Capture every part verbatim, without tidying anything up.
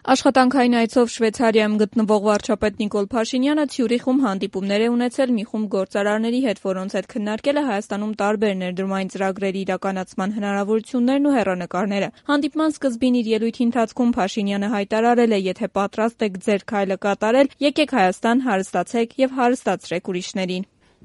Աշխատանքային այցով Շվեյցարիայում գտնվող վարչապետ Նիկոլ Փաշինյանը Ցյուրիխում հանդիպումներ է ունեցել մի խումբ գործարարների հետ, որոնց հետ քննարկել է Հայաստանում տարբեր ներդրումային ծրագրերի իրականացման հնարավորություններն ու հեռանկարները։ Հանդիպման սկզբին իր ելույթի ընթացքում Փաշինյանը հայտարարել է, եթե պատրաստ եք ձեր քայլը կատարել, եկեք Հայաստան, հարստացեք եւ հարստացրեք ուրիշներին։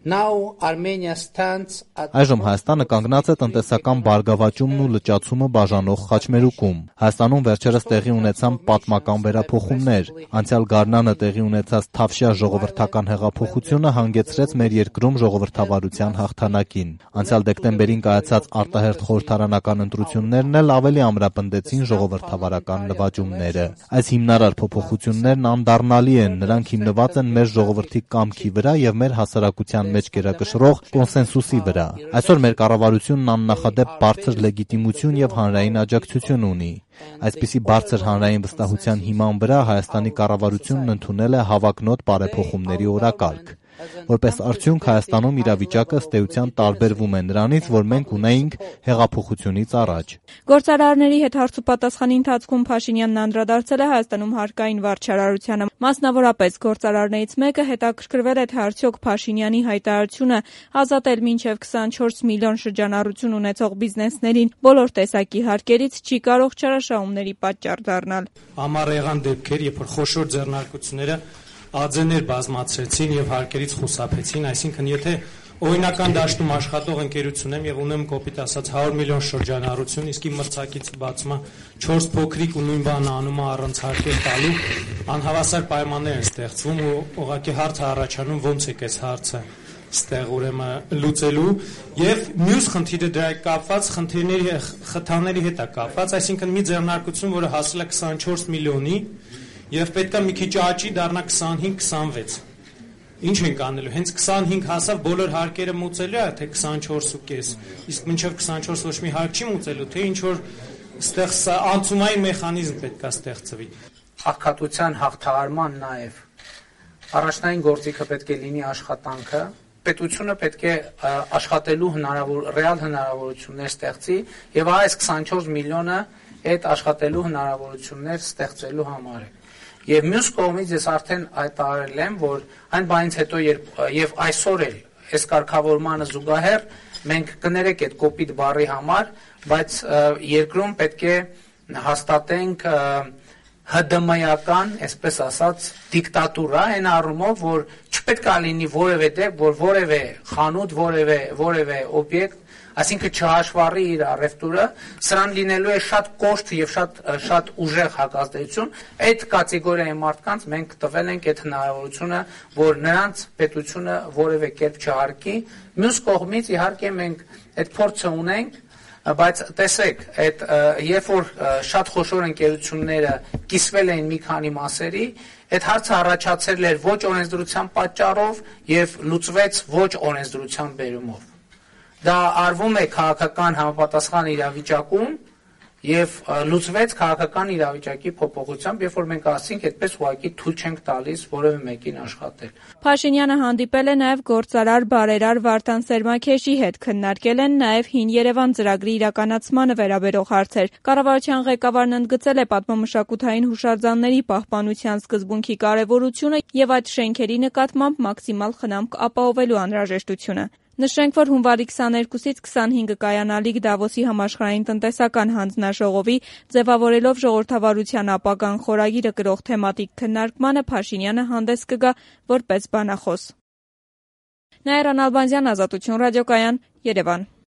Այժմ Հայաստանը կանգնած է տնտեսական բարգավաճումն ու լճացումը բաժանող խաչմերուկում։ Հայաստանում վերջերս տեղի ունեցան պատմական վերափոխումներ։ Անցյալ գարնանը տեղի ունեցած Թավշյա ժողովրդական հեղափոխությունը հանգեցրեց մեր երկրում ժողովրդավարության հաղթանակին։ Անցյալ դեկտեմբերին կայացած արտահերթ խորհրդարանական ընտրություններն էլ ավելի ամրապնդեցին ժողովրդավարական նվաճումները։ Այս հիմնարար փոփոխություններն անդառնալի են, նրանք հիմնված են մեր ժողովրդի կամքի վրա եւ մեր հասարակության մեջ գերակշռող կոնսենսուսի վրա։ Այսօր մեր կառավարությունն աննախադեպ բարձր լեգիտիմություն եւ հանրային աջակցություն ունի։ Այսպիսի բարձր հանրային վստահության հիման վրա Հայաստանի կառավարությունն ընդունել է հավակնոտ բարեփոխումների օրակարգ։ Որպես արդյունք Հայաստանում իրավիճակը ըստ էության տարբերվում է նրանից, որ մենք ունեինք հեղափոխությունից առաջ։ Գործարարների հետ հարցուպատասխանի ընթացքում Փաշինյանն անդրադարձել է Հայաստանում հարկային վարչարարությանը։ Մասնավորապես գործարարներից մեկը հետաքրքրվել է, թե արդյոք Փաշինյանի հայտարարությունը ազատել մինչև քսանչորս միլիոն շրջանառություն ունեցող բիզնեսներին բոլոր տեսակի հարկերից չի կարող չարաշահումների պատճառ դառնալ։ Ամառ եղան դեպքեր, երբ որ խոշոր ձեռնարկությունները արձեներ բազմացրեցին եւ հարկերից խուսափեցին, այսինքն եթե օրինական դաշտում աշխատող ընկերություն եմ եւ ունեմ կոպիտ ասած հարյուր միլիոն շրջանառություն, իսկ իմ մրցակից բացումա չորս փոքրիկ ու նույն բանը անում է առանց հարկեր տալու, անհավասար պայմաններ են ստեղծվում ու ուղղակի հարց է առաջանում ոնց է այս հարցը ստեղ ուրեմն լուծելու եւ մյուս խնդիրը դրա հետ կապված խնդիրների խթանների հետ է կապված, այսինքն մի ձեռնարկություն, որը հասել է քսանչորս միլիոնի եւ պետք է մի քիչ աճի դառնա քսանհինգ քսանվեց։ Ինչ ենք անելու, հենց քսանհինգ հասավ բոլոր հարկերը մուծելու է, թե քսանչորս ու կես, իսկ մինչև քսանչորս ոչ մի հարկ չի մուծելու, թե ինչ որ ստեղ անցումային մեխանիզմ պետք է ստեղծվի։ Աղքատության հաղթահարման նաեւ առաջնային գործիքը պետք է լինի աշխատանքը, պետությունը պետք է աշխատելու հնարավոր ռեալ հնարավորություններ ստեղծի եւ այս քսանչորս միլիոնը այդ աշխատելու հնարավորություններ ստեղծելու համար է։ Եվ մյուս կողմից ես արդեն հայտարարել եմ, որ այն բանից հետո երբ եւ այսօր էլ այս կարգավորմանը զուգահեռ մենք կներեք այդ կոպիտ բառի համար, բայց երկրում պետք է հաստատենք հդմայական, այսպես ասած, դիկտատուրա այն առումով, որ չպետք է լինի որևէ դեպք, որ որևէ խանութ, որևէ որևէ օբյեկտ, այսինքն չհաշվառի իր առևտուրը, սրան լինելու է շատ կոշտ եւ շատ շատ ուժեղ հակազդեցություն, այդ կատեգորիայի մարդկանց մենք տվել ենք այդ հնարավորությունը, որ նրանց պետությունը որևէ կերպ չհարկի։ Մյուս կողմից իհարկե մենք այդ փորձը ունենք, բայց տեսեք, այդ երբ որ շատ խոշոր ընկերությունները կիսվել էին մի քանի մասերի, այդ հարցը առաջացել էր ոչ օրենսդրության պատճառով եւ լուծվեց ոչ օրենսդրության բերումով։ Դա արվում է քաղաքական համապատասխան իրավիճակում եւ լուծվեց քաղաքական իրավիճակի փոփոխությամբ, երբ որ մենք ասենք այդպես ուղղակի թույլ չենք տալիս որևէ մեկին աշխատել։ Փաշինյանը հանդիպել է նաեւ գործարար բարերար Վարդան Սերմաքեշի հետ, քննարկել են նաեւ Հին Երևան ծրագրի իրականացմանը վերաբերող հարցեր։ Կառավարության ղեկավարն ընդգծել է պատմամշակութային հուշարձանների պահպանության սկզբունքի կարեւորությունը եւ այդ շենքերի նկատմամբ մաքսիմալ խնամք ապահովելու անհրաժեշտությունը։ Նշենք, որ հունվարի քսաներկուսից քսանհինգը կայանալիք Դավոսի համաշխարհային տնտեսական հանձնաժողովի ձևավորելով ժողովրդավարության ապագան խորագիրը կրող թեմատիկ քննարկմանը Փաշինյանը հանդես կգա որպես բանախոս։ Նաիրա Նալբանդյան, Ազատություն ռադիոկայան, Երևան։